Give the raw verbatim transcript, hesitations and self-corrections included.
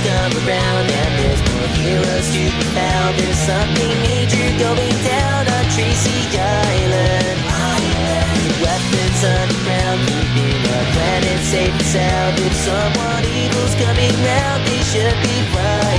come around, and there's more heroes to be found. There's something major going down on Tracy Island. Weapons underground, keeping our planet safe and sound. If someone evil's coming round, they should be frightened.